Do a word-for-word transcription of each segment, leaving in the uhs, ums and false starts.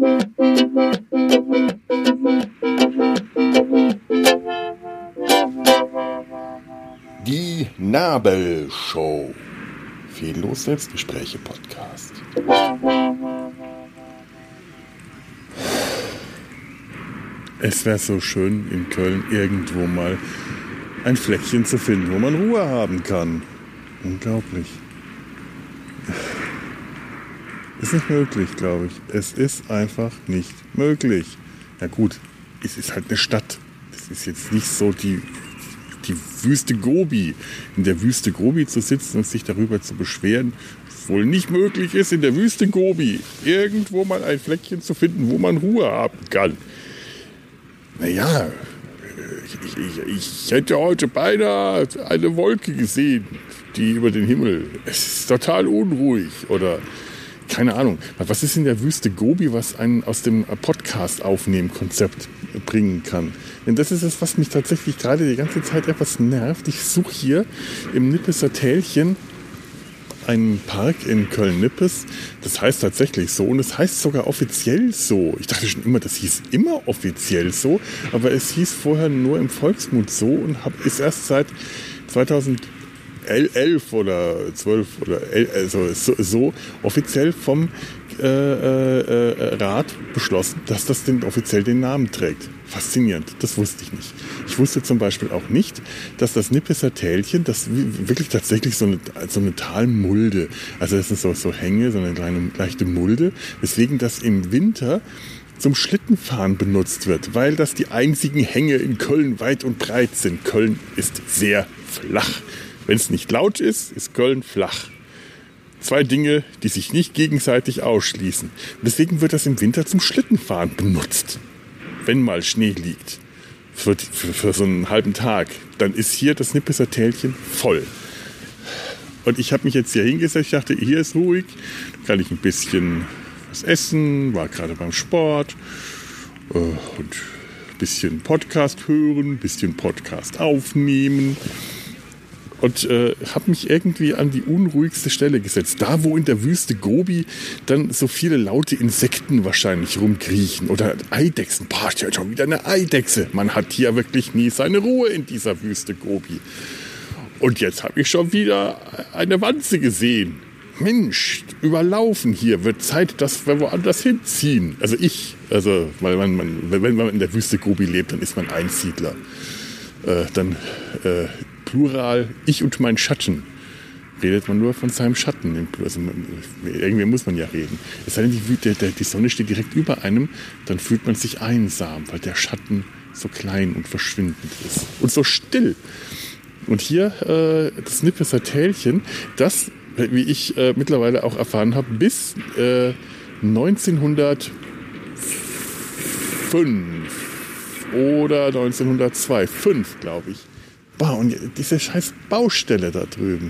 Die Nabelshow. Fehllos Selbstgespräche Podcast. Es wäre so schön, in Köln irgendwo mal ein Fleckchen zu finden, wo man Ruhe haben kann. Unglaublich. Ist nicht möglich, glaube ich. Es ist einfach nicht möglich. Na gut, es ist halt eine Stadt. Es ist jetzt nicht so die, die Wüste Gobi. In der Wüste Gobi zu sitzen und sich darüber zu beschweren, dass es wohl nicht möglich ist, in der Wüste Gobi irgendwo mal ein Fleckchen zu finden, wo man Ruhe haben kann. Naja, ich, ich, ich hätte heute beinahe eine Wolke gesehen, die über den Himmel. Es ist total unruhig. Oder keine Ahnung. Was ist in der Wüste Gobi, was einen aus dem Podcast-Aufnehmen-Konzept bringen kann? Denn das ist es, was mich tatsächlich gerade die ganze Zeit etwas nervt. Ich suche hier im Nippeser Tälchen einen Park in Köln-Nippes. Das heißt tatsächlich so und es heißt sogar offiziell so. Ich dachte schon immer, das hieß immer offiziell so, aber es hieß vorher nur im Volksmund so und hab, ist erst seit zweitausendelf oder zwölf oder elf, also so, so offiziell vom äh, äh, Rat beschlossen, dass das den, offiziell den Namen trägt. Faszinierend, das wusste ich nicht. Ich wusste zum Beispiel auch nicht, dass das Nippeser Tälchen, das wirklich tatsächlich so eine, so eine Talmulde, also das sind so, so Hänge, so eine kleine leichte Mulde, weswegen das im Winter zum Schlittenfahren benutzt wird, weil das die einzigen Hänge in Köln weit und breit sind. Köln ist sehr flach. Wenn es nicht laut ist, ist Köln flach. Zwei Dinge, die sich nicht gegenseitig ausschließen. Deswegen wird das im Winter zum Schlittenfahren benutzt. Wenn mal Schnee liegt, für, für, für so einen halben Tag, dann ist hier das Nippeser Tälchen voll. Und ich habe mich jetzt hier hingesetzt, ich dachte, hier ist ruhig, da kann ich ein bisschen was essen, war gerade beim Sport äh, und ein bisschen Podcast hören, ein bisschen Podcast aufnehmen. Und äh, habe mich irgendwie an die unruhigste Stelle gesetzt. Da, wo in der Wüste Gobi dann so viele laute Insekten wahrscheinlich rumkriechen. Oder Eidechsen. Boah, ich höre schon wieder eine Eidechse. Man hat hier wirklich nie seine Ruhe in dieser Wüste Gobi. Und jetzt habe ich schon wieder eine Wanze gesehen. Mensch, überlaufen hier. Wird Zeit, dass wir woanders hinziehen. Also ich. Also, weil man, man, wenn man in der Wüste Gobi lebt, dann ist man Einsiedler. Äh, dann... Äh, Plural, ich und mein Schatten. Redet man nur von seinem Schatten. Also, irgendwie muss man ja reden. Es sei denn, die, die, die Sonne steht direkt über einem, dann fühlt man sich einsam, weil der Schatten so klein und verschwindend ist. Und so still. Und hier äh, das Nippeser Tälchen, das, wie ich äh, mittlerweile auch erfahren habe, bis äh, neunzehnhundertfünf oder neunzehnhundertzwei, fünf, glaube ich. Boah, und diese scheiß Baustelle da drüben.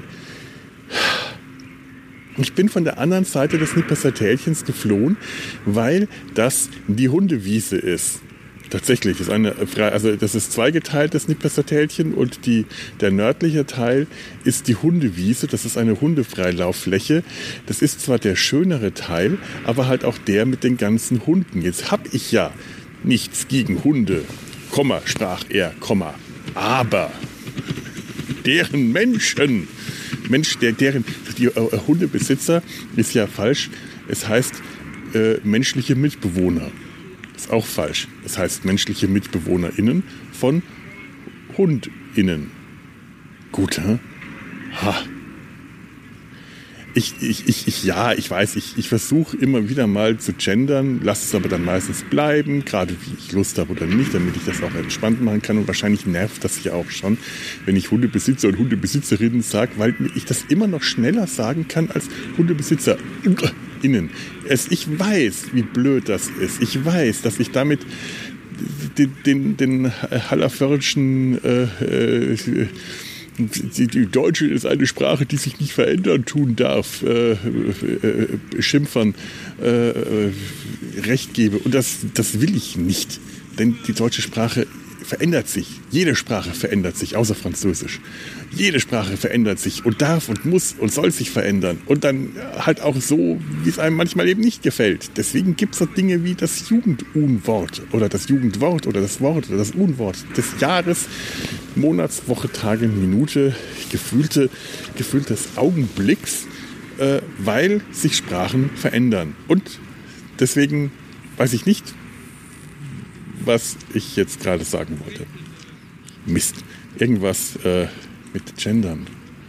Ich bin von der anderen Seite des Nippeser Tälchens geflohen, weil das die Hundewiese ist. Tatsächlich, ist eine, also das ist zweigeteilt, das Nippeser Tälchen, und die, der nördliche Teil ist die Hundewiese. Das ist eine Hundefreilauffläche. Das ist zwar der schönere Teil, aber halt auch der mit den ganzen Hunden. Jetzt habe ich ja nichts gegen Hunde, Komma, sprach er, Komma. Aber deren Menschen, Mensch, der, deren, die äh, Hundebesitzer ist ja falsch. Es heißt äh, menschliche Mitbewohner. Ist auch falsch. Es heißt menschliche MitbewohnerInnen von HundInnen. Gut, hä? Ha. Ich, ich, ich, ich, ja, ich weiß, ich, ich versuche immer wieder mal zu gendern, lasse es aber dann meistens bleiben, gerade wie ich Lust habe oder nicht, damit ich das auch entspannt machen kann. Und wahrscheinlich nervt das ja auch schon, wenn ich Hundebesitzer und Hundebesitzerinnen sage, weil ich das immer noch schneller sagen kann als HundebesitzerInnen. Es, ich weiß, wie blöd das ist. Ich weiß, dass ich damit den, den, den Hallervörnschen äh, äh, Die, die Deutsche ist eine Sprache, die sich nicht verändern tun darf, äh, äh, Schimpfern äh, Recht gebe. Und das, das will ich nicht. Denn die deutsche Sprache verändert sich. Jede Sprache verändert sich, außer Französisch. Jede Sprache verändert sich und darf und muss und soll sich verändern. Und dann halt auch so, wie es einem manchmal eben nicht gefällt. Deswegen gibt es so Dinge wie das Jugendunwort oder das Jugendwort oder das Wort oder das Unwort des Jahres, Monats, Woche, Tage, Minute, gefühlte, gefühltes Augenblicks, äh, weil sich Sprachen verändern. Und deswegen weiß ich nicht, was ich jetzt gerade sagen wollte. Mist. Irgendwas äh, mit Gendern.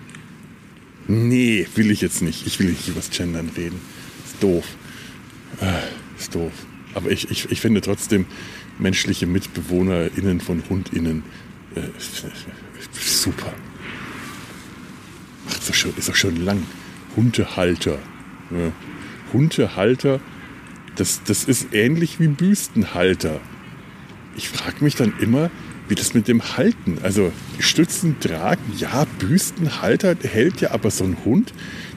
Nee, will ich jetzt nicht. Ich will nicht über das Gendern reden. Ist doof. Äh, ist doof. Aber ich, ich, ich finde trotzdem menschliche MitbewohnerInnen von HundInnen äh, super. Ach, ist doch schon, ist doch schon lang. Hundehalter. Ja. Hundehalter, das, das ist ähnlich wie Büstenhalter. Ich frage mich dann immer, wie das mit dem Halten, also Stützen tragen, ja, Büstenhalter hält ja, aber so ein Hund,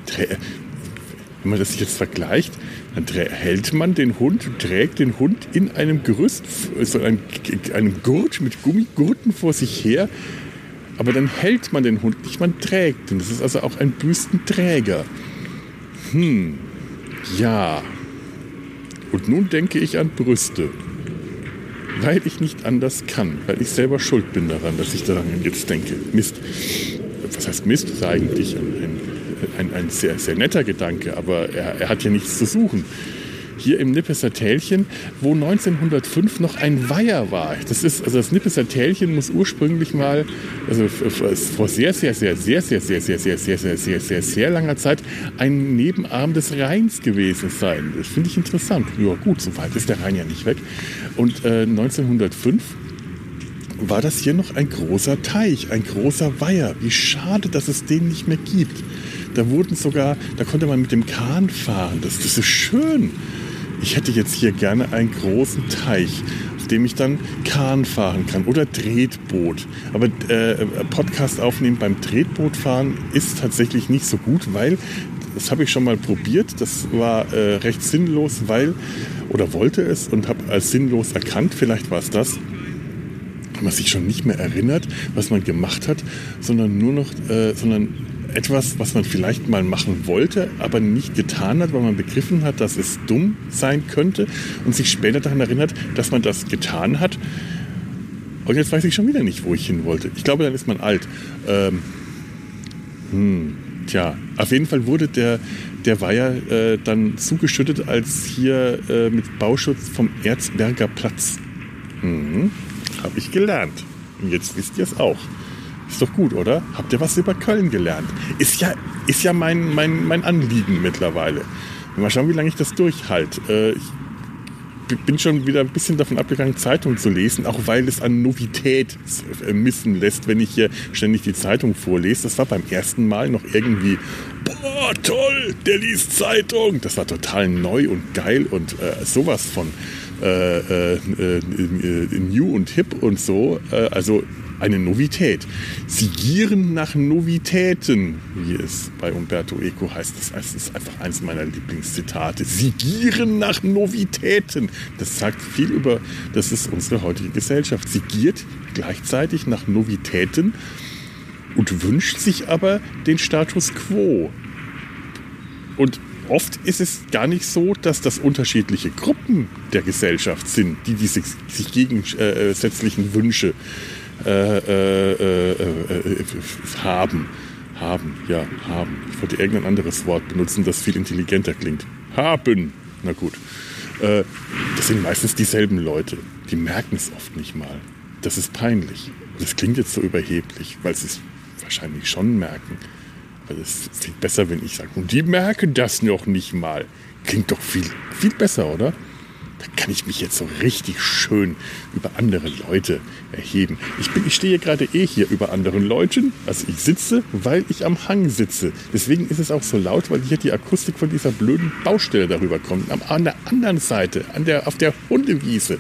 wenn man das jetzt vergleicht, dann hält man den Hund, trägt den Hund in einem Gerüst, so einem, einem Gurt mit Gummigurten vor sich her, aber dann hält man den Hund nicht, man trägt ihn. Das ist also auch ein Büstenträger. Hm, ja. Und nun denke ich an Brüste. Weil ich nicht anders kann. Weil ich selber schuld bin daran, dass ich daran jetzt denke. Mist. Was heißt Mist? Das ist eigentlich ein, ein, ein sehr, sehr netter Gedanke. Aber er, er hat ja nichts zu suchen. Hier im Nippeser Tälchen, wo neunzehnhundertfünf noch ein Weiher war. Das ist, also das Nippeser Tälchen muss ursprünglich mal, also vor sehr, sehr, sehr, sehr, sehr, sehr, sehr, sehr, sehr, sehr, sehr, sehr, sehr langer Zeit ein Nebenarm des Rheins gewesen sein. Das finde ich interessant. Ja gut, so weit ist der Rhein ja nicht weg. Und äh, neunzehnhundertfünf war das hier noch ein großer Teich, ein großer Weiher. Wie schade, dass es den nicht mehr gibt. Da wurden sogar, da konnte man mit dem Kahn fahren. Das, das ist schön. Ich hätte jetzt hier gerne einen großen Teich, auf dem ich dann Kahn fahren kann oder Tretboot. Aber äh, Podcast aufnehmen beim Tretbootfahren ist tatsächlich nicht so gut, weil, das habe ich schon mal probiert, das war äh, recht sinnlos, weil, oder wollte es und habe als sinnlos erkannt, vielleicht war es das, man sich schon nicht mehr erinnert, was man gemacht hat, sondern nur noch, äh, sondern etwas, was man vielleicht mal machen wollte, aber nicht getan hat, weil man begriffen hat, dass es dumm sein könnte und sich später daran erinnert, dass man das getan hat. Und jetzt weiß ich schon wieder nicht, wo ich hin wollte. Ich glaube, dann ist man alt. Ähm, hm, tja, auf jeden Fall wurde der, der Weiher äh, dann zugeschüttet, als hier äh, mit Bauschutz vom Erzberger Platz. Hm, habe ich gelernt. Und jetzt wisst ihr es auch. Ist doch gut, oder? Habt ihr was über Köln gelernt? Ist ja, ist ja mein, mein, mein Anliegen mittlerweile. Mal schauen, wie lange ich das durchhalte. Äh, ich bin schon wieder ein bisschen davon abgegangen, Zeitung zu lesen, auch weil es an Novität missen lässt, wenn ich hier ständig die Zeitung vorlese. Das war beim ersten Mal noch irgendwie, boah, toll, der liest Zeitung. Das war total neu und geil und äh, sowas von äh, äh, äh, new und hip und so. Äh, also eine Novität. Sie gieren nach Novitäten, wie es bei Umberto Eco heißt. Das ist einfach eins meiner Lieblingszitate. Sie gieren nach Novitäten. Das sagt viel über, das ist unsere heutige Gesellschaft. Sie giert gleichzeitig nach Novitäten und wünscht sich aber den Status quo. Und oft ist es gar nicht so, dass das unterschiedliche Gruppen der Gesellschaft sind, die diese sich gegensätzlichen Wünsche Äh, äh, äh, äh, haben. Haben, ja, haben. Ich wollte irgendein anderes Wort benutzen, das viel intelligenter klingt. Haben. Na gut. Äh, das sind meistens dieselben Leute. Die merken es oft nicht mal. Das ist peinlich. Das klingt jetzt so überheblich, weil sie es wahrscheinlich schon merken. Aber das ist viel besser, wenn ich sage, und die merken das noch nicht mal. Klingt doch viel, viel besser, oder? Da kann ich mich jetzt so richtig schön über andere Leute erheben. Ich, bin, ich stehe gerade eh hier über anderen Leuten. Also ich sitze, weil ich am Hang sitze. Deswegen ist es auch so laut, weil hier die Akustik von dieser blöden Baustelle darüber kommt. An der anderen Seite, an der, auf der Hundewiese,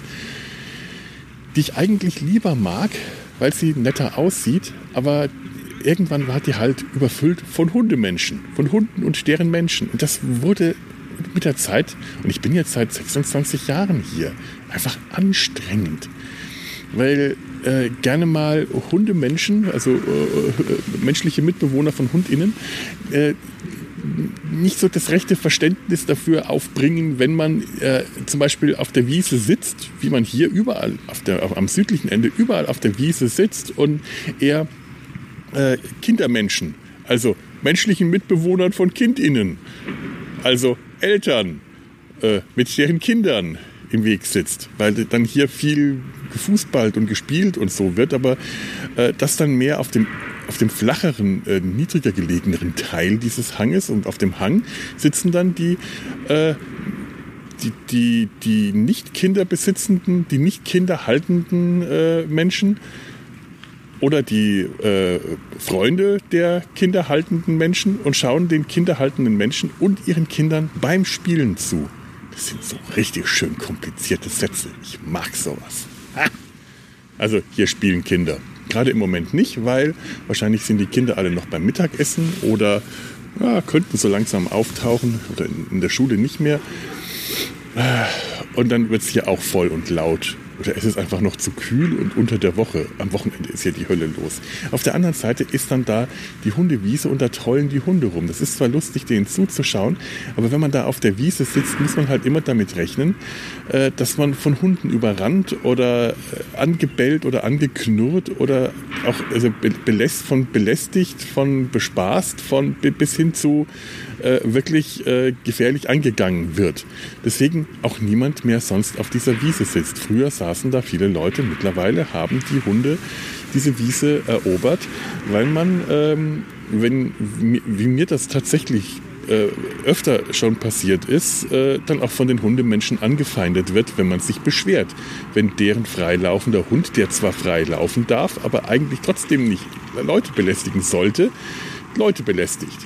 die ich eigentlich lieber mag, weil sie netter aussieht. Aber irgendwann war die halt überfüllt von Hundemenschen, von Hunden und deren Menschen. Und das wurde mit der Zeit, und ich bin jetzt seit sechsundzwanzig Jahren hier, einfach anstrengend. Weil äh, gerne mal Hundemenschen, also äh, menschliche Mitbewohner von HundInnen, äh, nicht so das rechte Verständnis dafür aufbringen, wenn man äh, zum Beispiel auf der Wiese sitzt, wie man hier überall auf der, auf, am südlichen Ende überall auf der Wiese sitzt und eher äh, Kindermenschen, also menschlichen Mitbewohnern von KindInnen, also Eltern äh, mit deren Kindern im Weg sitzt, weil dann hier viel gefußballt und gespielt und so wird, aber äh, das dann mehr auf dem auf dem flacheren, äh, niedriger gelegeneren Teil dieses Hanges, und auf dem Hang sitzen dann die, äh, die, die, die nicht kinderbesitzenden, die nicht kinderhaltenden äh, Menschen oder die äh, Freunde der kinderhaltenden Menschen und schauen den kinderhaltenden Menschen und ihren Kindern beim Spielen zu. Das sind so richtig schön komplizierte Sätze. Ich mag sowas. Ha! Also hier spielen Kinder. Gerade im Moment nicht, weil wahrscheinlich sind die Kinder alle noch beim Mittagessen oder ja, könnten so langsam auftauchen oder in, in der Schule nicht mehr. Und dann wird es hier auch voll und laut. Oder es ist einfach noch zu kühl und unter der Woche, am Wochenende ist hier die Hölle los. Auf der anderen Seite ist dann da die Hundewiese und da trollen die Hunde rum. Das ist zwar lustig, denen zuzuschauen, aber wenn man da auf der Wiese sitzt, muss man halt immer damit rechnen, dass man von Hunden überrannt oder angebellt oder angeknurrt oder auch also beläst, von belästigt, von bespaßt, von bis hin zu äh, wirklich äh, gefährlich angegangen wird. Deswegen auch niemand mehr sonst auf dieser Wiese sitzt. Früher saßen da viele Leute, mittlerweile haben die Hunde diese Wiese erobert, weil man, ähm, wenn, wie mir das tatsächlich äh, öfter schon passiert ist, äh, dann auch von den Hundemenschen angefeindet wird, wenn man sich beschwert. Wenn deren freilaufender Hund, der zwar frei laufen darf, aber eigentlich trotzdem nicht Leute belästigen sollte, Leute belästigt.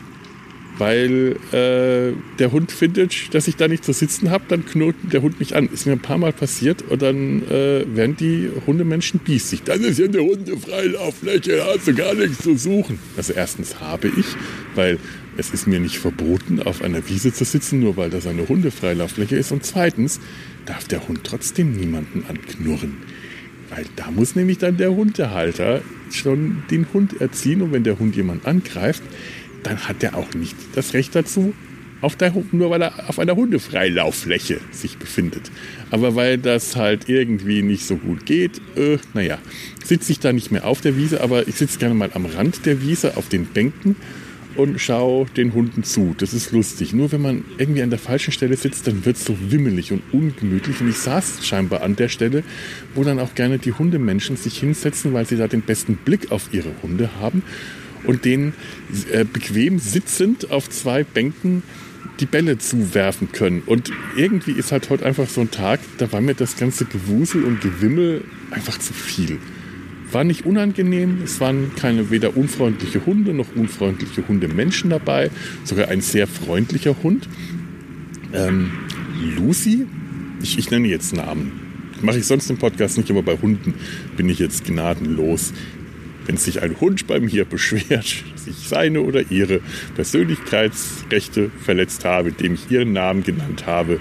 Weil äh, der Hund findet, dass ich da nicht zu sitzen habe, dann knurrt der Hund mich an. Ist mir ein paar Mal passiert und dann äh, werden die Hundemenschen biesig. Das ist ja eine Hundefreilauffläche, da hast du gar nichts zu suchen. Also erstens habe ich, weil es ist mir nicht verboten, auf einer Wiese zu sitzen, nur weil das eine Hundefreilauffläche ist. Und zweitens darf der Hund trotzdem niemanden anknurren. Weil da muss nämlich dann der Hundehalter schon den Hund erziehen. Und wenn der Hund jemand angreift, dann hat er auch nicht das Recht dazu, auf der, nur weil er auf einer Hundefreilauffläche sich befindet. Aber weil das halt irgendwie nicht so gut geht, äh, naja, sitze ich da nicht mehr auf der Wiese, aber ich sitze gerne mal am Rand der Wiese auf den Bänken und schaue den Hunden zu. Das ist lustig. Nur wenn man irgendwie an der falschen Stelle sitzt, dann wird es so wimmelig und ungemütlich. Und ich saß scheinbar an der Stelle, wo dann auch gerne die Hundemenschen sich hinsetzen, weil sie da den besten Blick auf ihre Hunde haben und denen äh, bequem sitzend auf zwei Bänken die Bälle zuwerfen können. Und irgendwie ist halt heute einfach so ein Tag, da war mir das ganze Gewusel und Gewimmel einfach zu viel. War nicht unangenehm, es waren keine weder unfreundliche Hunde noch unfreundliche Hundemenschen dabei, sogar ein sehr freundlicher Hund. Ähm, Lucy, ich, ich nenne jetzt Namen, mache ich sonst im Podcast nicht, aber bei Hunden bin ich jetzt gnadenlos. Wenn sich ein Hund bei mir beschwert, dass ich seine oder ihre Persönlichkeitsrechte verletzt habe, indem ich ihren Namen genannt habe.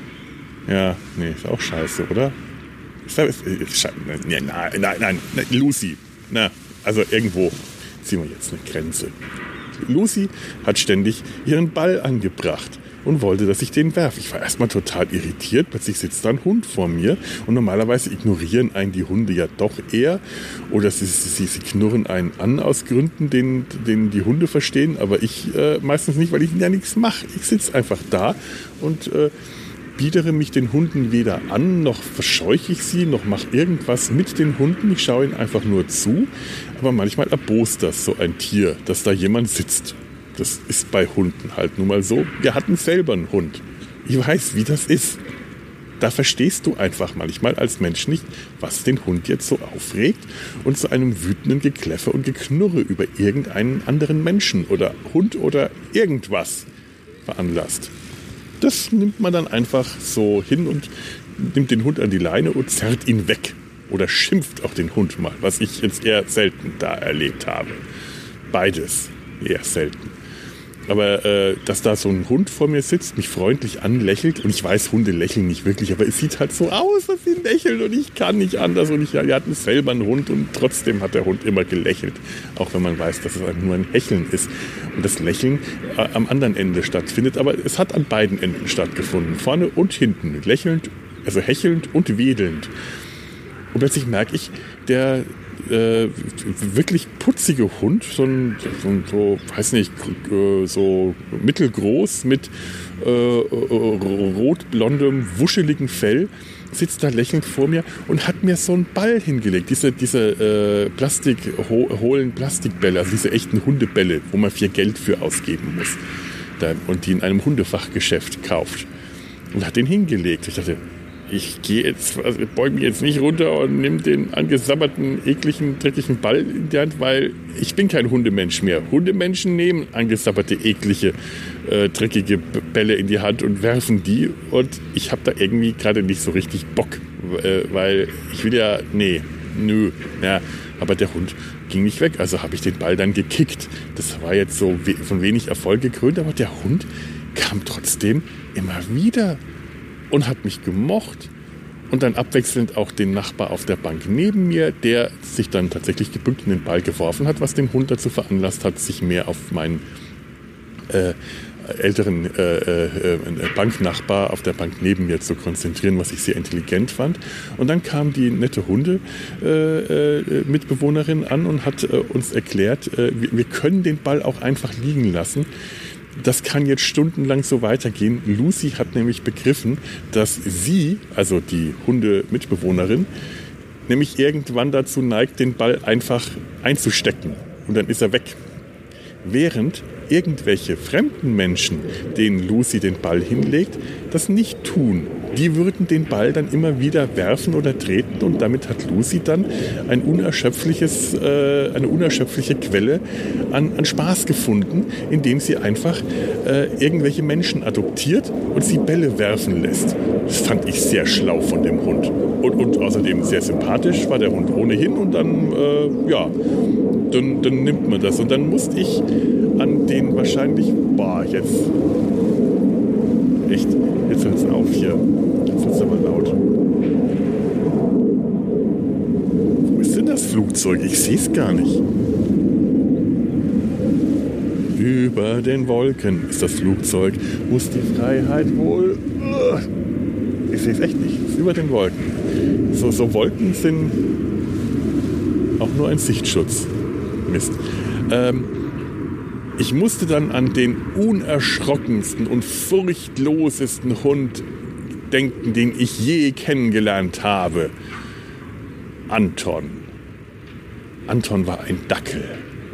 Ja, nee, ist auch scheiße, oder? Ist das, ist, nein, nein, nein, nein, Lucy. Na, also irgendwo ziehen wir jetzt eine Grenze. Lucy hat ständig ihren Ball angebracht und wollte, dass ich den werfe. Ich war erstmal total irritiert. Plötzlich sitzt da ein Hund vor mir und normalerweise ignorieren einen die Hunde ja doch eher oder sie, sie, sie knurren einen an aus Gründen, denen, denen die Hunde verstehen, aber ich äh, meistens nicht, weil ich ja nichts mache. Ich sitze einfach da und äh, biedere mich den Hunden weder an, noch verscheuche ich sie, noch mache irgendwas mit den Hunden. Ich schaue ihnen einfach nur zu, aber manchmal erbost das so ein Tier, dass da jemand sitzt. Das ist bei Hunden halt nun mal so. Wir hatten selber einen Hund. Ich weiß, wie das ist. Da verstehst du einfach manchmal als Mensch nicht, was den Hund jetzt so aufregt und zu einem wütenden Gekläffe und Geknurre über irgendeinen anderen Menschen oder Hund oder irgendwas veranlasst. Das nimmt man dann einfach so hin und nimmt den Hund an die Leine und zerrt ihn weg. Oder schimpft auch den Hund mal, was ich jetzt eher selten da erlebt habe. Beides eher selten. Aber äh, dass da so ein Hund vor mir sitzt, mich freundlich anlächelt, und ich weiß, Hunde lächeln nicht wirklich, aber es sieht halt so aus, dass sie lächeln, und ich kann nicht anders. Und ich, wir hatten selber einen Hund, und trotzdem hat der Hund immer gelächelt, auch wenn man weiß, dass es nur ein Hecheln ist. Und das Lächeln äh, am anderen Ende stattfindet, aber es hat an beiden Enden stattgefunden, vorne und hinten, lächelnd, also hechelnd und wedelnd. Und plötzlich merke ich, der äh, wirklich putzige Hund, so ein, so, so weiß nicht, so mittelgroß mit äh, rot-blondem, wuscheligen Fell, sitzt da lächelnd vor mir und hat mir so einen Ball hingelegt. Diese, diese äh, Plastik, ho, hohlen Plastikbälle, also diese echten Hundebälle, wo man viel Geld für ausgeben muss. Da, und die in einem Hundefachgeschäft kauft. Und hat den hingelegt. Ich dachte, ich gehe jetzt, also beug mich jetzt nicht runter und nehme den angesabberten, ekligen, dreckigen Ball in die Hand, weil ich bin kein Hundemensch mehr. Hundemenschen nehmen angesabberte, eklige, äh, dreckige Bälle in die Hand und werfen die. Und ich habe da irgendwie gerade nicht so richtig Bock, äh, weil ich will ja, nee, nö, ja. Aber der Hund ging nicht weg, also habe ich den Ball dann gekickt. Das war jetzt so we- von wenig Erfolg gekrönt, aber der Hund kam trotzdem immer wieder und hat mich gemocht. Und dann abwechselnd auch den Nachbar auf der Bank neben mir, der sich dann tatsächlich gebückt in den Ball geworfen hat, was den Hund dazu veranlasst hat, sich mehr auf meinen äh, älteren äh, äh, Banknachbar auf der Bank neben mir zu konzentrieren, was ich sehr intelligent fand. Und dann kam die nette Hunde-Mitbewohnerin äh, an und hat äh, uns erklärt, äh, wir, wir können den Ball auch einfach liegen lassen. Das kann jetzt stundenlang so weitergehen. Lucy hat nämlich begriffen, dass sie, also die Hunde-Mitbewohnerin, nämlich irgendwann dazu neigt, den Ball einfach einzustecken. Und dann ist er weg. Während irgendwelche fremden Menschen, denen Lucy den Ball hinlegt, das nicht tun. Die würden den Ball dann immer wieder werfen oder treten, und damit hat Lucy dann ein unerschöpfliches, äh, eine unerschöpfliche Quelle an, an Spaß gefunden, indem sie einfach äh, irgendwelche Menschen adoptiert und sie Bälle werfen lässt. Das fand ich sehr schlau von dem Hund. Und, und außerdem sehr sympathisch war der Hund ohnehin, und dann, äh, ja, dann, dann nimmt man das. Und dann musste ich an den wahrscheinlich, boah, jetzt, echt, jetzt hört es auf hier. Jetzt wird es aber laut. Wo ist denn das Flugzeug? Ich sehe es gar nicht. Über den Wolken ist das Flugzeug. Muss die Freiheit wohl... Ich sehe es echt nicht. Es ist über den Wolken. So, so Wolken sind auch nur ein Sichtschutz. Mist. Ähm, ich musste dann an den unerschrockensten und furchtlosesten Hund denken, den ich je kennengelernt habe. Anton. Anton war ein Dackel.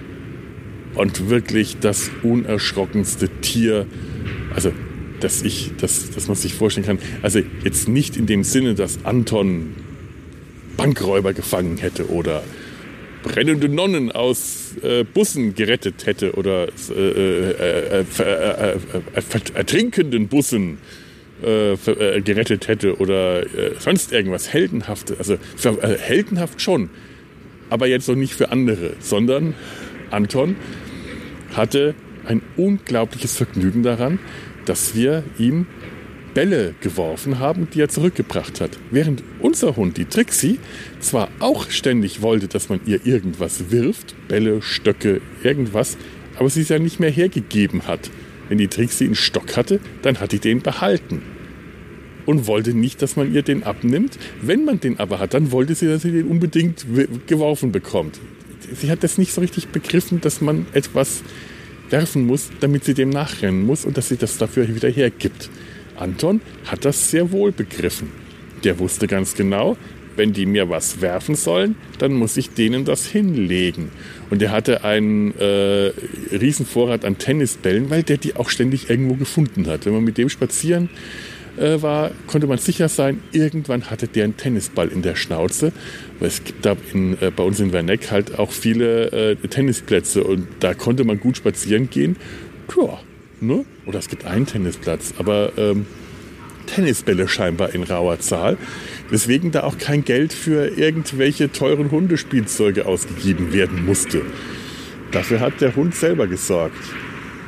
Und wirklich das unerschrockenste Tier, also dass ich, dass, dass man sich vorstellen kann. Also jetzt nicht in dem Sinne, dass Anton Bankräuber gefangen hätte oder brennende Nonnen aus äh, Bussen gerettet hätte oder äh, äh, äh, äh, äh, ertrinkenden Bussen äh, äh, gerettet hätte oder äh, sonst irgendwas Heldenhaftes. Also für, äh, heldenhaft schon, aber jetzt noch nicht für andere, sondern Anton hatte ein unglaubliches Vergnügen daran, dass wir ihm Bälle geworfen haben, die er zurückgebracht hat. Während unser Hund, die Trixie, zwar auch ständig wollte, dass man ihr irgendwas wirft, Bälle, Stöcke, irgendwas, aber sie es ja nicht mehr hergegeben hat. Wenn die Trixie einen Stock hatte, dann hat die den behalten und wollte nicht, dass man ihr den abnimmt. Wenn man den aber hat, dann wollte sie, dass sie den unbedingt geworfen bekommt. Sie hat das nicht so richtig begriffen, dass man etwas werfen muss, damit sie dem nachrennen muss und dass sie das dafür wieder hergibt. Anton hat das sehr wohl begriffen. Der wusste ganz genau, wenn die mir was werfen sollen, dann muss ich denen das hinlegen. Und er hatte einen äh, riesen Vorrat an Tennisbällen, weil der die auch ständig irgendwo gefunden hat. Wenn man mit dem spazieren äh, war, konnte man sicher sein, irgendwann hatte der einen Tennisball in der Schnauze. Weil es gibt da in, äh, bei uns in Werneck halt auch viele äh, Tennisplätze und da konnte man gut spazieren gehen. Tja, ne? Oder es gibt einen Tennisplatz, aber ähm, Tennisbälle scheinbar in rauer Zahl, weswegen da auch kein Geld für irgendwelche teuren Hundespielzeuge ausgegeben werden musste. Dafür hat der Hund selber gesorgt.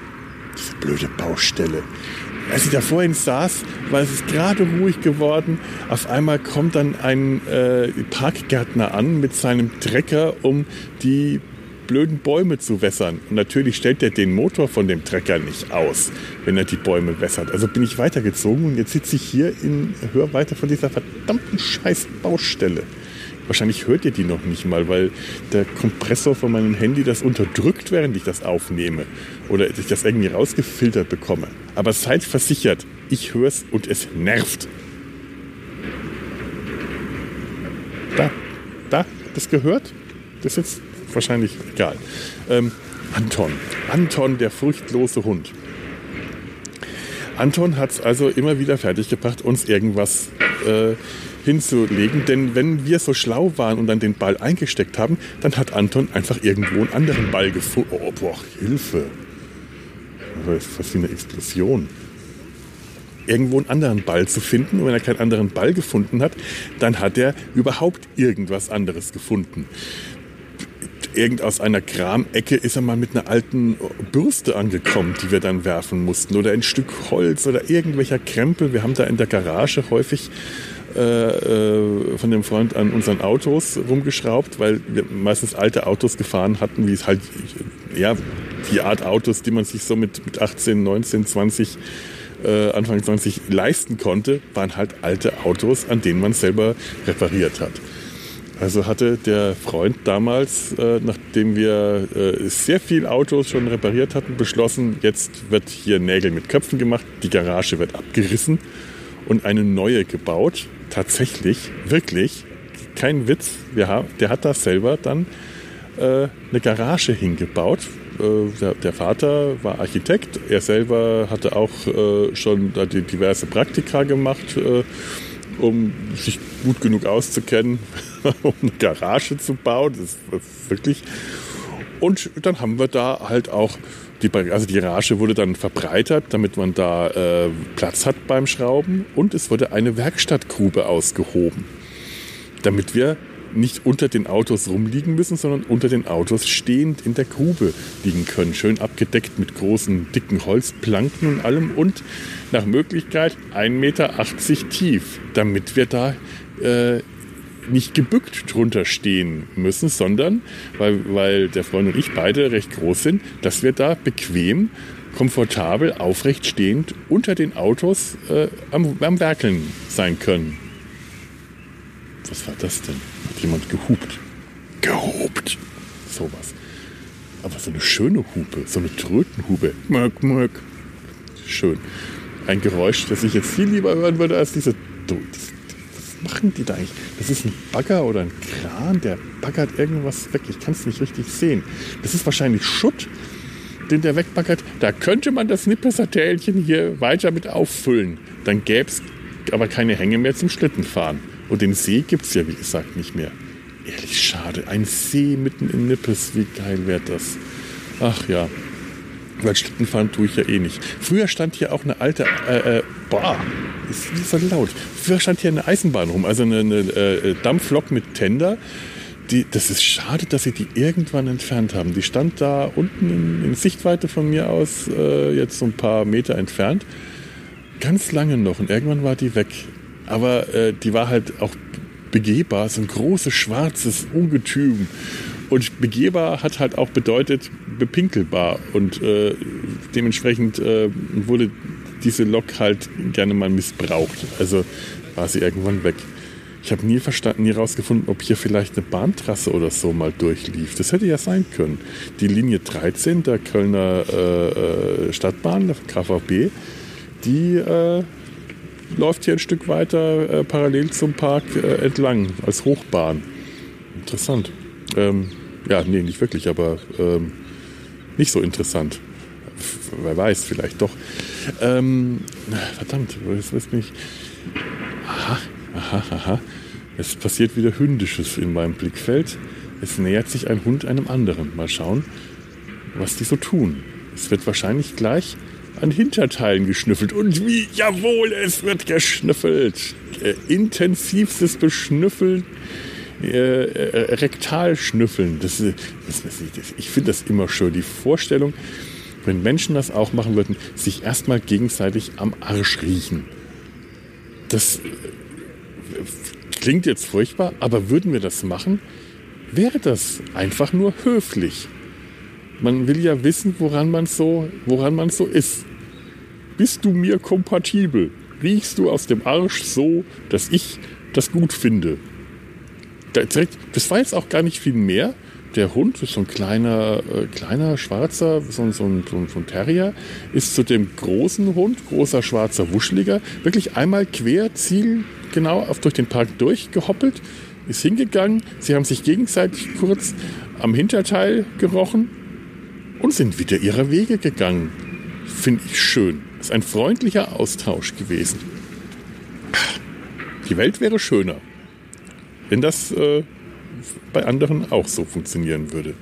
Diese blöde Baustelle. Als ich da vorhin saß, war es gerade ruhig geworden. Auf einmal kommt dann ein äh, Parkgärtner an mit seinem Trecker, um die blöden Bäume zu wässern. Und natürlich stellt er den Motor von dem Trecker nicht aus, wenn er die Bäume wässert. Also bin ich weitergezogen und jetzt sitze ich hier in Hörweite von dieser verdammten scheiß Baustelle. Wahrscheinlich hört ihr die noch nicht mal, weil der Kompressor von meinem Handy das unterdrückt, während ich das aufnehme. Oder ich das irgendwie rausgefiltert bekomme. Aber seid versichert, ich höre es und es nervt. Da, da, das gehört? Das ist jetzt wahrscheinlich egal. Ähm, Anton. Anton, der furchtlose Hund. Anton hat es also immer wieder fertiggebracht, uns irgendwas äh, hinzulegen. Denn wenn wir so schlau waren und dann den Ball eingesteckt haben, dann hat Anton einfach irgendwo einen anderen Ball gefunden. Oh, boah, Hilfe. Das ist fast wie eine Explosion. Irgendwo einen anderen Ball zu finden. Und wenn er keinen anderen Ball gefunden hat, dann hat er überhaupt irgendwas anderes gefunden. Irgend aus einer Kramecke ist er mal mit einer alten Bürste angekommen, die wir dann werfen mussten. Oder ein Stück Holz oder irgendwelcher Krempel. Wir haben da in der Garage häufig äh, äh, von dem Freund an unseren Autos rumgeschraubt, weil wir meistens alte Autos gefahren hatten, wie es halt, ja, die Art Autos, die man sich so mit, mit achtzehn, neunzehn, zwanzig, äh, Anfang zwanzig leisten konnte, waren halt alte Autos, an denen man selber repariert hat. Also hatte der Freund damals, äh, nachdem wir äh, sehr viel Autos schon repariert hatten, beschlossen, jetzt wird hier Nägel mit Köpfen gemacht, die Garage wird abgerissen und eine neue gebaut. Tatsächlich, wirklich, kein Witz, wir haben, der hat da selber dann äh, eine Garage hingebaut. Äh, der, der Vater war Architekt, er selber hatte auch äh, schon da die diverse Praktika gemacht, äh, um sich gut genug auszukennen, um eine Garage zu bauen. Das ist wirklich. Und dann haben wir da halt auch, die, also die Garage wurde dann verbreitert, damit man da äh, Platz hat beim Schrauben. Und es wurde eine Werkstattgrube ausgehoben, damit wir nicht unter den Autos rumliegen müssen, sondern unter den Autos stehend in der Grube liegen können. Schön abgedeckt mit großen, dicken Holzplanken und allem und nach Möglichkeit ein Meter achtzig tief, damit wir da äh, nicht gebückt drunter stehen müssen, sondern, weil, weil der Freund und ich beide recht groß sind, dass wir da bequem, komfortabel, aufrecht stehend unter den Autos äh, am, am Werkeln sein können. Was war das denn? Hat jemand gehupt? Gehupt! Sowas. Aber so eine schöne Hupe, so eine Trötenhupe. Möck, möck. Schön. Ein Geräusch, das ich jetzt viel lieber hören würde als diese... Was machen die da eigentlich? Das ist ein Bagger oder ein Kran, der baggert irgendwas weg. Ich kann es nicht richtig sehen. Das ist wahrscheinlich Schutt, den der wegbaggert. Da könnte man das Nippesertälchen hier weiter mit auffüllen. Dann gäbe es aber keine Hänge mehr zum Schlittenfahren. Und den See gibt es ja, wie gesagt, nicht mehr. Ehrlich schade. Ein See mitten in Nippes. Wie geil wäre das? Ach ja. Weil Schlittenfahren tue ich ja eh nicht. Früher stand hier auch eine alte... Äh, äh, boah, ist wie so laut. Früher stand hier eine Eisenbahn rum. Also eine, eine äh, Dampflok mit Tender. Die, das ist schade, dass sie die irgendwann entfernt haben. Die stand da unten in, in Sichtweite von mir aus, äh, jetzt so ein paar Meter entfernt. Ganz lange noch. Und irgendwann war die weg. Aber äh, die war halt auch begehbar, so ein großes, schwarzes Ungetüm. Und begehbar hat halt auch bedeutet bepinkelbar. Und äh, dementsprechend äh, wurde diese Lok halt gerne mal missbraucht. Also war sie irgendwann weg. Ich habe nie verstanden, nie rausgefunden, ob hier vielleicht eine Bahntrasse oder so mal durchlief. Das hätte ja sein können. Die Linie dreizehn der Kölner äh, Stadtbahn, der K V B, die... Äh, läuft hier ein Stück weiter äh, parallel zum Park äh, entlang als Hochbahn. Interessant. Ähm, ja, nee, nicht wirklich, aber ähm, nicht so interessant. F- wer weiß, vielleicht doch. Ähm, verdammt, was, was bin ich? Aha, aha, aha. Es passiert wieder Hündisches in meinem Blickfeld. Es nähert sich ein Hund einem anderen. Mal schauen, was die so tun. Es wird wahrscheinlich gleich an Hinterteilen geschnüffelt. Und wie, jawohl, es wird geschnüffelt. Äh, intensivstes Beschnüffeln, äh, äh, Rektalschnüffeln. Das, das, das, das, ich finde das immer schön. Die Vorstellung, wenn Menschen das auch machen würden, sich erstmal gegenseitig am Arsch riechen. Das klingt jetzt furchtbar, aber würden wir das machen, wäre das einfach nur höflich. Man will ja wissen, woran man so, woran man so ist. Bist du mir kompatibel? Riechst du aus dem Arsch so, dass ich das gut finde? Das war jetzt auch gar nicht viel mehr. Der Hund ist so ein kleiner, äh, kleiner schwarzer, so, so, ein, so, so ein Terrier, ist zu dem großen Hund, großer, schwarzer, wuscheliger, wirklich einmal quer, zielgenau auf durch den Park durchgehoppelt, ist hingegangen. Sie haben sich gegenseitig kurz am Hinterteil gerochen und sind wieder ihrer Wege gegangen. Finde ich schön. Ist ein freundlicher Austausch gewesen. Die Welt wäre schöner, wenn das äh, bei anderen auch so funktionieren würde.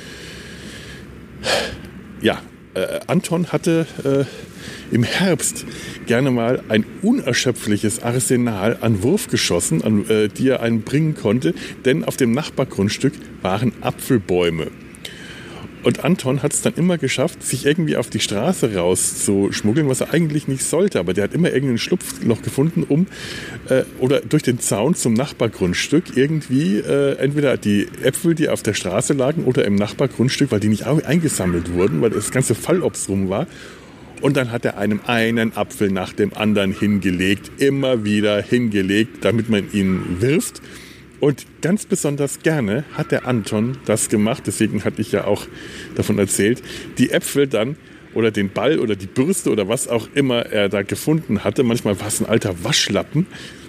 Ja, äh, Anton hatte äh, im Herbst gerne mal ein unerschöpfliches Arsenal an Wurfgeschossen, an, äh, die er einen bringen konnte, denn auf dem Nachbargrundstück waren Apfelbäume. Und Anton hat es dann immer geschafft, sich irgendwie auf die Straße rauszuschmuggeln, was er eigentlich nicht sollte. Aber der hat immer irgendein Schlupfloch gefunden, um äh, oder durch den Zaun zum Nachbargrundstück irgendwie äh, entweder die Äpfel, die auf der Straße lagen, oder im Nachbargrundstück, weil die nicht eingesammelt wurden, weil das ganze Fallobst rum war. Und dann hat er einem einen Apfel nach dem anderen hingelegt, immer wieder hingelegt, damit man ihn wirft. Und ganz besonders gerne hat der Anton das gemacht, deswegen hatte ich ja auch davon erzählt, die Äpfel dann oder den Ball oder die Bürste oder was auch immer er da gefunden hatte, manchmal war es ein alter Waschlappen,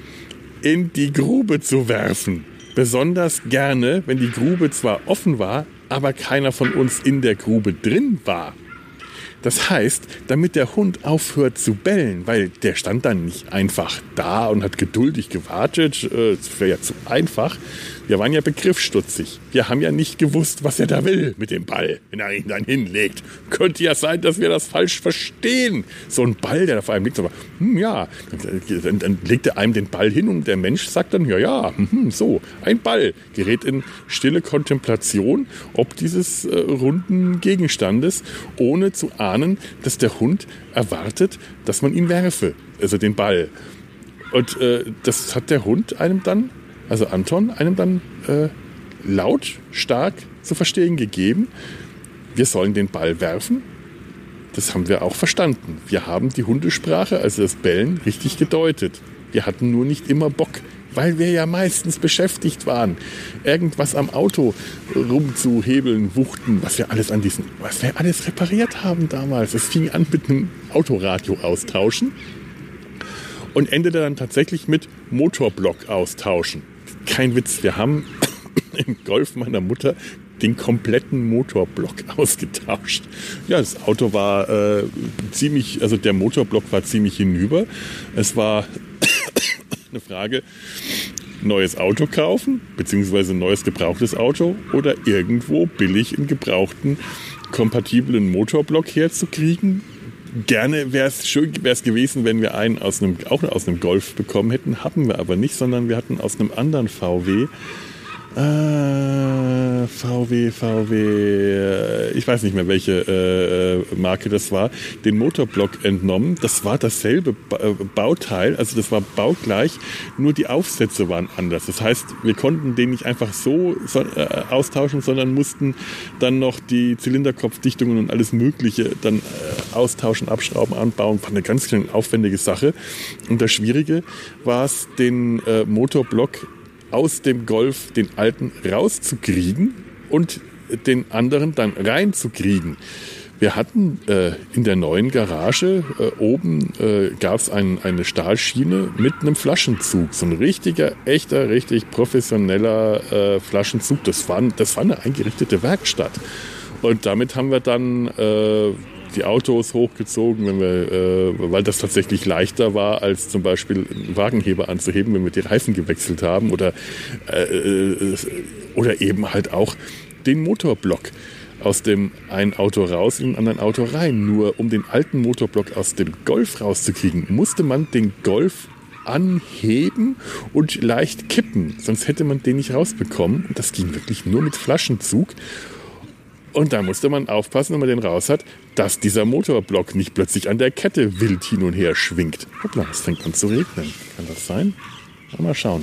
in die Grube zu werfen. Besonders gerne, wenn die Grube zwar offen war, aber keiner von uns in der Grube drin war. Das heißt, damit der Hund aufhört zu bellen, weil der stand dann nicht einfach da und hat geduldig gewartet, das wäre ja zu einfach. Wir waren ja begriffsstutzig. Wir haben ja nicht gewusst, was er da will mit dem Ball, wenn er ihn dann hinlegt. Könnte ja sein, dass wir das falsch verstehen. So ein Ball, der auf einem liegt, aber hm, ja, dann, dann legt er einem den Ball hin und der Mensch sagt dann, ja, ja, hm, so, ein Ball. Gerät in stille Kontemplation ob dieses äh, runden Gegenstandes, ohne zu ahnen, dass der Hund erwartet, dass man ihn werfe, also den Ball. Und äh, das hat der Hund einem dann, also Anton, einem dann äh, laut, stark zu verstehen gegeben. Wir sollen den Ball werfen. Das haben wir auch verstanden. Wir haben die Hundesprache, also das Bellen, richtig gedeutet. Wir hatten nur nicht immer Bock, weil wir ja meistens beschäftigt waren, irgendwas am Auto rumzuhebeln, wuchten, was wir alles an diesen, was wir alles repariert haben damals. Es fing an mit einem Autoradio austauschen und endete dann tatsächlich mit Motorblock austauschen. Kein Witz, wir haben im Golf meiner Mutter den kompletten Motorblock ausgetauscht. Ja, das Auto war äh, ziemlich, also der Motorblock war ziemlich hinüber. Es war eine Frage, neues Auto kaufen, beziehungsweise neues gebrauchtes Auto oder irgendwo billig einen gebrauchten, kompatiblen Motorblock herzukriegen. Gerne wäre es schön wär's gewesen, wenn wir einen aus einem, auch aus einem Golf bekommen hätten. Hatten wir aber nicht, sondern wir hatten aus einem anderen V W. Äh, V W, V W, ich weiß nicht mehr, welche äh, Marke das war, den Motorblock entnommen. Das war dasselbe Bauteil, also das war baugleich, nur die Aufsätze waren anders. Das heißt, wir konnten den nicht einfach so, so äh, austauschen, sondern mussten dann noch die Zylinderkopfdichtungen und alles Mögliche dann äh, austauschen, abschrauben, anbauen. War eine ganz schön aufwendige Sache. Und das Schwierige war es, den äh, Motorblock aus dem Golf, den alten, rauszukriegen und den anderen dann reinzukriegen. Wir hatten äh, in der neuen Garage, äh, oben äh, gab es ein, eine Stahlschiene mit einem Flaschenzug. So ein richtiger, echter, richtig professioneller äh, Flaschenzug. Das war, das war eine eingerichtete Werkstatt. Und damit haben wir dann äh, die Autos hochgezogen, wenn wir, äh, weil das tatsächlich leichter war, als zum Beispiel einen Wagenheber anzuheben, wenn wir die Reifen gewechselt haben oder, äh, oder eben halt auch den Motorblock aus dem einen Auto raus in ein anderen Auto rein. Nur um den alten Motorblock aus dem Golf rauszukriegen, musste man den Golf anheben und leicht kippen, sonst hätte man den nicht rausbekommen. Und das ging wirklich nur mit Flaschenzug. Und da musste man aufpassen, wenn man den raus hat, dass dieser Motorblock nicht plötzlich an der Kette wild hin und her schwingt. Hoppla, es fängt an zu regnen. Kann das sein? Mal schauen.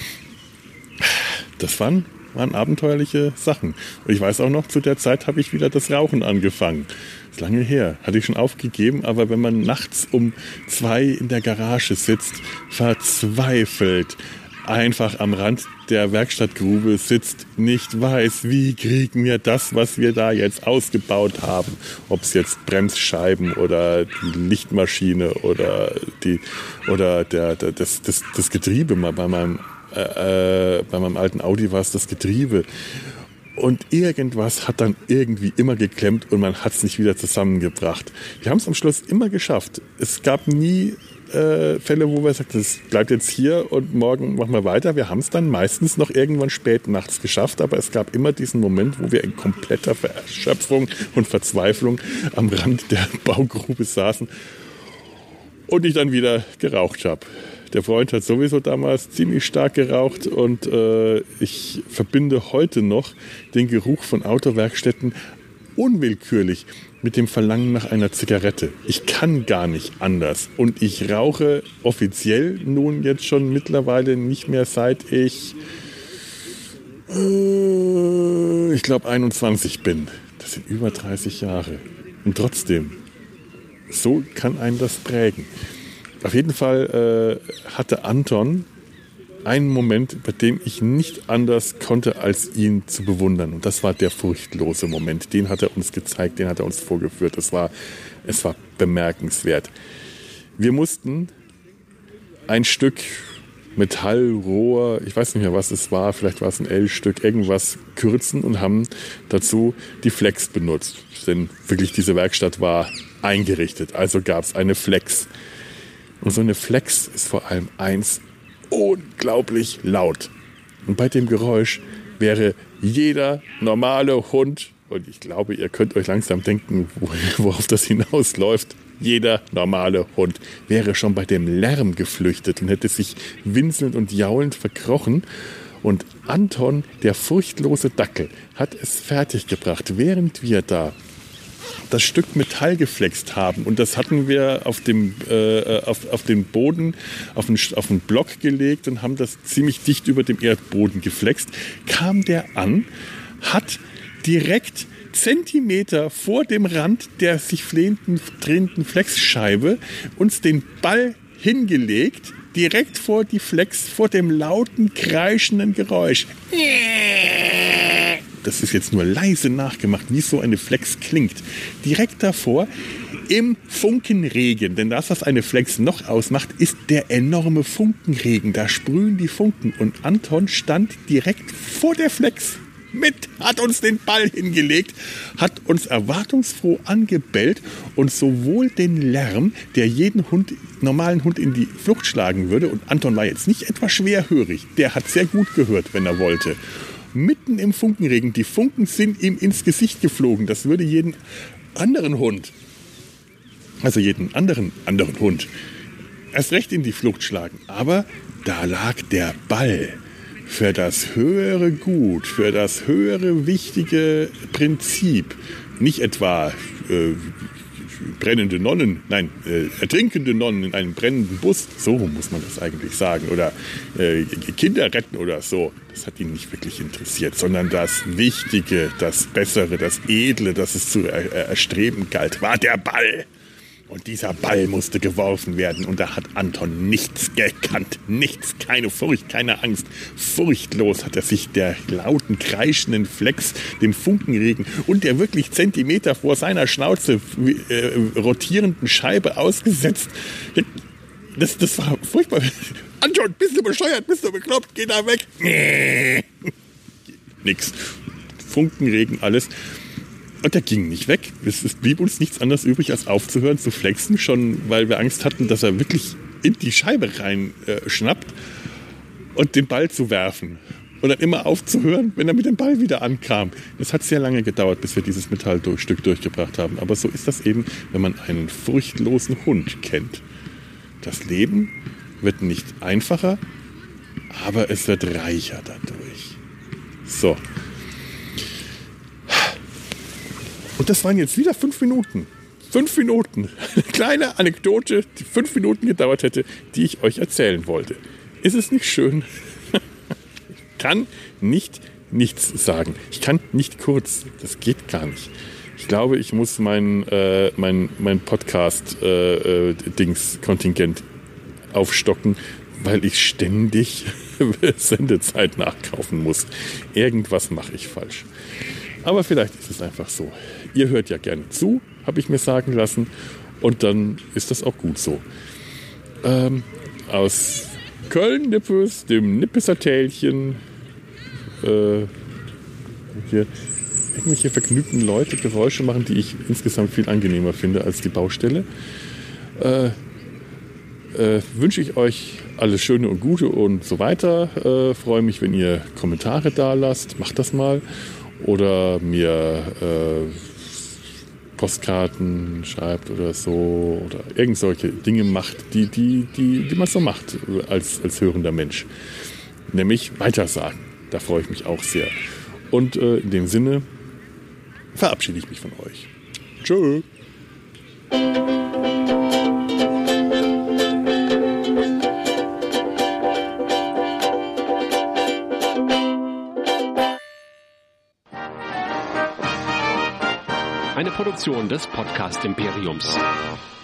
Das waren, waren abenteuerliche Sachen. Und ich weiß auch noch, zu der Zeit habe ich wieder das Rauchen angefangen. Das ist lange her. Hatte ich schon aufgegeben, aber wenn man nachts um zwei in der Garage sitzt, verzweifelt, einfach am Rand der Werkstattgrube sitzt, nicht weiß, wie kriegen wir das, was wir da jetzt ausgebaut haben, ob es jetzt Bremsscheiben oder die Lichtmaschine oder die oder der, der das, das, das Getriebe, mal bei meinem äh, bei meinem alten Audi war es das Getriebe. Und irgendwas hat dann irgendwie immer geklemmt und man hat es nicht wieder zusammengebracht. Wir haben es am Schluss immer geschafft. Es gab nie äh, Fälle, wo wir sagten, das bleibt jetzt hier und morgen machen wir weiter. Wir haben es dann meistens noch irgendwann spät nachts geschafft, aber es gab immer diesen Moment, wo wir in kompletter Erschöpfung und Verzweiflung am Rand der Baugrube saßen und ich dann wieder geraucht habe. Der Freund hat sowieso damals ziemlich stark geraucht und äh, ich verbinde heute noch den Geruch von Autowerkstätten unwillkürlich mit dem Verlangen nach einer Zigarette. Ich kann gar nicht anders und ich rauche offiziell nun jetzt schon mittlerweile nicht mehr, seit ich äh, ich glaube einundzwanzig bin. Das sind über dreißig Jahre und trotzdem, so kann einen das prägen. Auf jeden Fall äh, hatte Anton einen Moment, bei dem ich nicht anders konnte, als ihn zu bewundern. Und das war der furchtlose Moment. Den hat er uns gezeigt, den hat er uns vorgeführt. Es war, es war bemerkenswert. Wir mussten ein Stück Metallrohr, ich weiß nicht mehr, was es war, vielleicht war es ein L-Stück, irgendwas kürzen und haben dazu die Flex benutzt. Denn wirklich diese Werkstatt war eingerichtet, also gab es eine Flex. Und so eine Flex ist vor allem eins, unglaublich laut. Und bei dem Geräusch wäre jeder normale Hund, und ich glaube, ihr könnt euch langsam denken, worauf das hinausläuft, jeder normale Hund wäre schon bei dem Lärm geflüchtet und hätte sich winselnd und jaulend verkrochen. Und Anton, der furchtlose Dackel, hat es fertiggebracht, während wir da das Stück Metall geflext haben, und das hatten wir auf dem äh, auf, auf den Boden, auf den, auf den Block gelegt und haben das ziemlich dicht über dem Erdboden geflext, kam der an, hat direkt Zentimeter vor dem Rand der sich flehenden, drehenden Flexscheibe uns den Ball hingelegt, direkt vor die Flex, vor dem lauten, kreischenden Geräusch. Das ist jetzt nur leise nachgemacht, wie so eine Flex klingt. Direkt davor im Funkenregen, denn das, was eine Flex noch ausmacht, ist der enorme Funkenregen. Da sprühen die Funken und Anton stand direkt vor der Flex mit, hat uns den Ball hingelegt, hat uns erwartungsfroh angebellt und sowohl den Lärm, der jeden Hund, normalen Hund in die Flucht schlagen würde, und Anton war jetzt nicht etwa schwerhörig, der hat sehr gut gehört, wenn er wollte. Mitten im Funkenregen, die Funken sind ihm ins Gesicht geflogen. Das würde jeden anderen Hund, also jeden anderen anderen Hund, erst recht in die Flucht schlagen. Aber da lag der Ball für das höhere Gut, für das höhere wichtige Prinzip. Nicht etwa äh, brennende Nonnen, nein, äh, ertrinkende Nonnen in einem brennenden Bus, so muss man das eigentlich sagen, oder äh, Kinder retten oder so. Das hat ihn nicht wirklich interessiert, sondern das Wichtige, das Bessere, das Edle, das es zu er- erstreben galt, war der Ball. Und dieser Ball musste geworfen werden, und da hat Anton nichts gekannt, nichts, keine Furcht, keine Angst. Furchtlos hat er sich der lauten, kreischenden Flex, dem Funkenregen und der wirklich Zentimeter vor seiner Schnauze äh, rotierenden Scheibe ausgesetzt. Das, das war furchtbar. Anton, bist du bescheuert, bist du bekloppt, geh da weg. Nix. Funkenregen, alles. Und der ging nicht weg. Es, es blieb uns nichts anderes übrig, als aufzuhören zu flexen, schon weil wir Angst hatten, dass er wirklich in die Scheibe rein äh, schnappt und den Ball zu werfen. Und dann immer aufzuhören, wenn er mit dem Ball wieder ankam. Es hat sehr lange gedauert, bis wir dieses Metallstück durchgebracht haben. Aber so ist das eben, wenn man einen furchtlosen Hund kennt. Das Leben wird nicht einfacher, aber es wird reicher dadurch. So. Und das waren jetzt wieder fünf Minuten. Fünf Minuten. Eine kleine Anekdote, die fünf Minuten gedauert hätte, die ich euch erzählen wollte. Ist es nicht schön? Ich kann nicht nichts sagen. Ich kann nicht kurz. Das geht gar nicht. Ich glaube, ich muss mein, äh, mein, mein Podcast-Dings-Kontingent äh, aufstocken, weil ich ständig Sendezeit nachkaufen muss. Irgendwas mache ich falsch. Aber vielleicht ist es einfach so. Ihr hört ja gerne zu, habe ich mir sagen lassen. Und dann ist das auch gut so. Ähm, aus Köln-Nippes, dem Nippeser Tälchen, äh, hier irgendwelche vergnügten Leute Geräusche machen, die ich insgesamt viel angenehmer finde als die Baustelle. Äh, äh, wünsche ich euch alles Schöne und Gute und so weiter. Äh, freue mich, wenn ihr Kommentare da lasst. Macht das mal. Oder mir äh, Postkarten schreibt oder so. Oder irgend solche Dinge macht, die, die, die, die man so macht als, als hörender Mensch. Nämlich weitersagen. Da freue ich mich auch sehr. Und äh, in dem Sinne verabschiede ich mich von euch. Tschö. Eine Produktion des Podcast Imperiums.